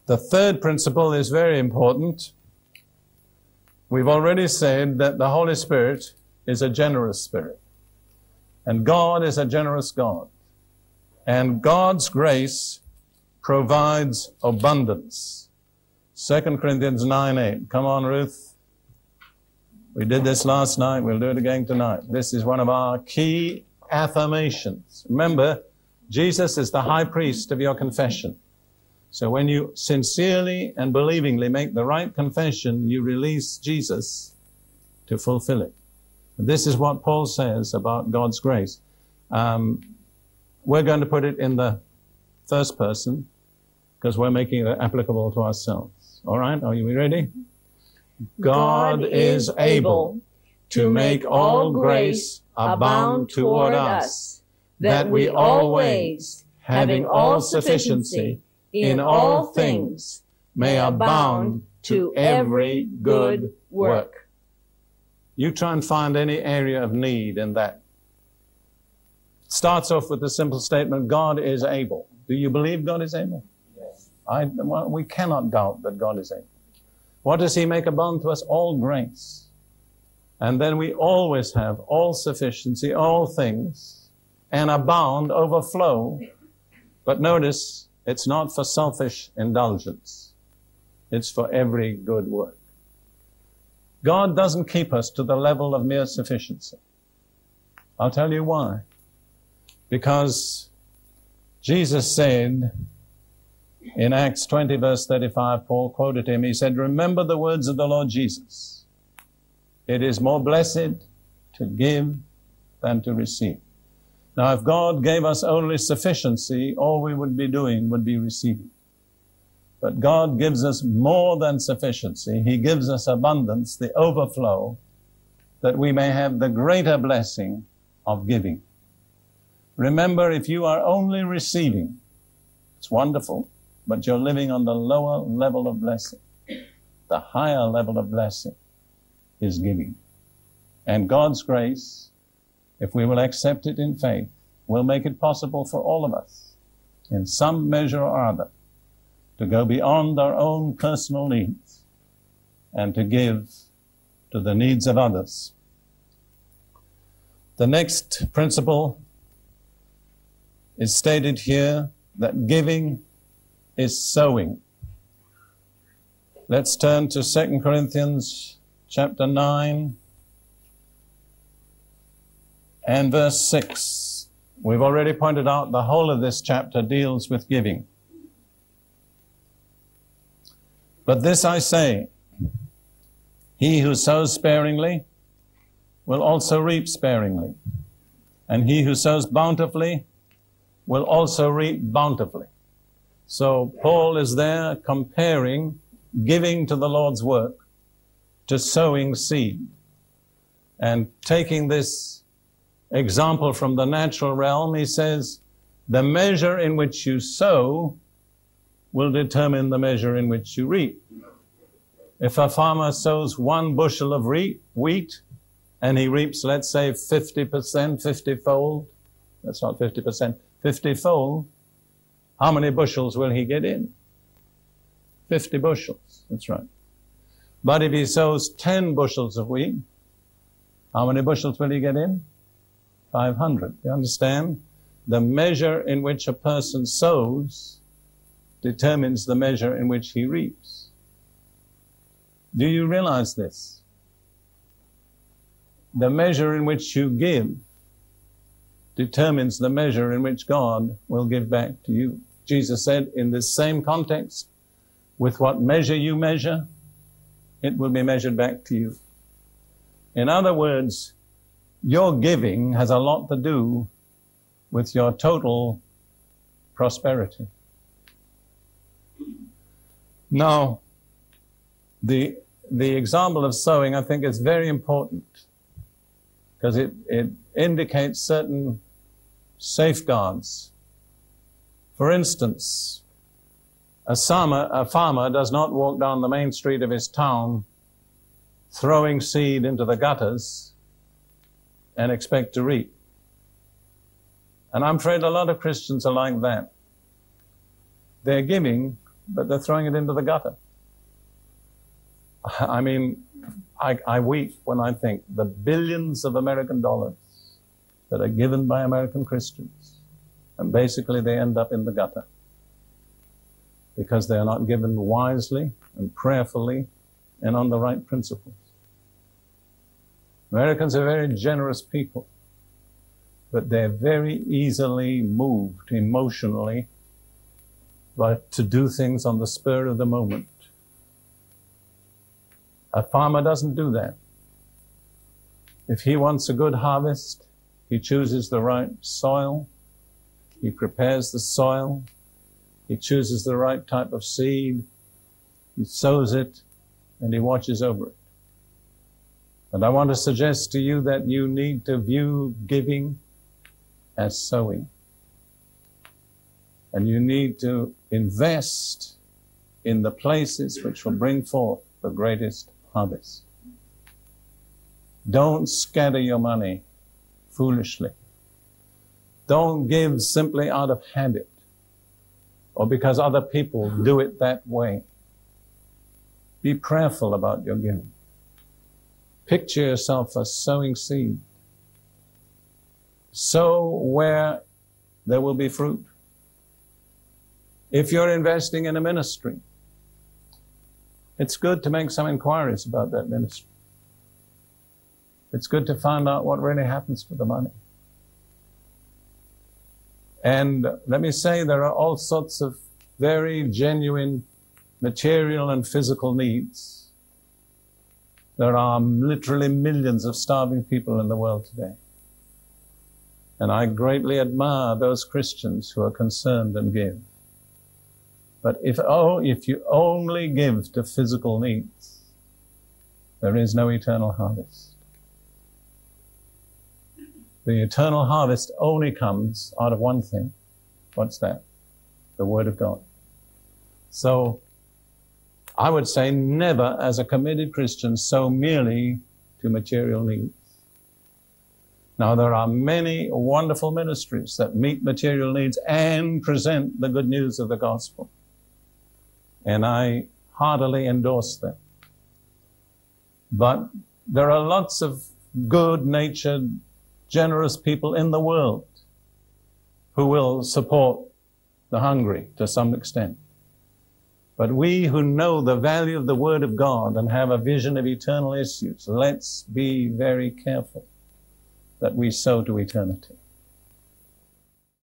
The third principle is very important. We've already said that the Holy Spirit is a generous Spirit. And God is a generous God. And God's grace provides abundance. 2 Corinthians 9:8. Come on, Ruth. We did this last night. We'll do it again tonight. This is one of our key affirmations. Remember, Jesus is the high priest of your confession. So when you sincerely and believingly make the right confession, you release Jesus to fulfill it. And this is what Paul says about God's grace. We're going to put it in the first person because we're making it applicable to ourselves. All right? Are you ready? God is able to make all grace abound toward us, that we always, having all sufficiency in all things, may abound to every good work. You try and find any area of need in that. It starts off with the simple statement, God is able. Do you believe God is able? Yes. We cannot doubt that God is able. What does he make abound to us? All grace. And then we always have all sufficiency, all things, and abound, overflow. But notice, it's not for selfish indulgence. It's for every good work. God doesn't keep us to the level of mere sufficiency. I'll tell you why. Because Jesus said in Acts 20 verse 35, Paul quoted him, he said, remember the words of the Lord Jesus. It is more blessed to give than to receive. Now, if God gave us only sufficiency, all we would be doing would be receiving. But God gives us more than sufficiency. He gives us abundance, the overflow, that we may have the greater blessing of giving. Remember, if you are only receiving, it's wonderful, but you're living on the lower level of blessing. The higher level of blessing is giving. And God's grace, if we will accept it in faith, will make it possible for all of us, in some measure or other, to go beyond our own personal needs and to give to the needs of others. The next principle is stated here, that giving is sowing. Let's turn to 2 Corinthians chapter 9 and verse 6. We've already pointed out the whole of this chapter deals with giving. But this I say, he who sows sparingly will also reap sparingly, and he who sows bountifully will also reap bountifully. So Paul is there comparing giving to the Lord's work to sowing seed. And taking this example from the natural realm, he says, the measure in which you sow will determine the measure in which you reap. If a farmer sows 1 bushel of wheat and he reaps, let's say, 50%, 50-fold, that's not 50%, 50-fold, how many bushels will he get in? 50 bushels, that's right. But if he sows 10 bushels of wheat, how many bushels will he get in? 500. You understand? The measure in which a person sows determines the measure in which he reaps. Do you realize this? The measure in which you give determines the measure in which God will give back to you. Jesus said in this same context, with what measure you measure, it will be measured back to you. In other words, your giving has a lot to do with your total prosperity. Now, the example of sowing, I think, is very important because it indicates certain safeguards. For instance, a farmer does not walk down the main street of his town throwing seed into the gutters and expect to reap. And I'm afraid a lot of Christians are like that. They're giving but they're throwing it into the gutter. I mean, I weep when I think the billions of American dollars that are given by American Christians, and basically they end up in the gutter because they are not given wisely and prayerfully and on the right principles. Americans are very generous people, but they're very easily moved emotionally to do things on the spur of the moment. A farmer doesn't do that. If he wants a good harvest, he chooses the right soil, he prepares the soil, he chooses the right type of seed, he sows it, and he watches over it. And I want to suggest to you that you need to view giving as sowing. And you need to invest in the places which will bring forth the greatest harvest. Don't scatter your money foolishly. Don't give simply out of habit or because other people do it that way. Be prayerful about your giving. Picture yourself as sowing seed. Sow where there will be fruit. If you're investing in a ministry, it's good to make some inquiries about that ministry. It's good to find out what really happens to the money. And let me say, there are all sorts of very genuine material and physical needs. There are literally millions of starving people in the world today. And I greatly admire those Christians who are concerned and give. But if you only give to physical needs, there is no eternal harvest. The eternal harvest only comes out of one thing. What's that? The Word of God. So, I would say never, as a committed Christian, sow merely to material needs. Now, there are many wonderful ministries that meet material needs and present the good news of the gospel. And I heartily endorse them. But there are lots of good-natured, generous people in the world who will support the hungry to some extent. But we who know the value of the Word of God and have a vision of eternal issues, let's be very careful that we sow to eternity.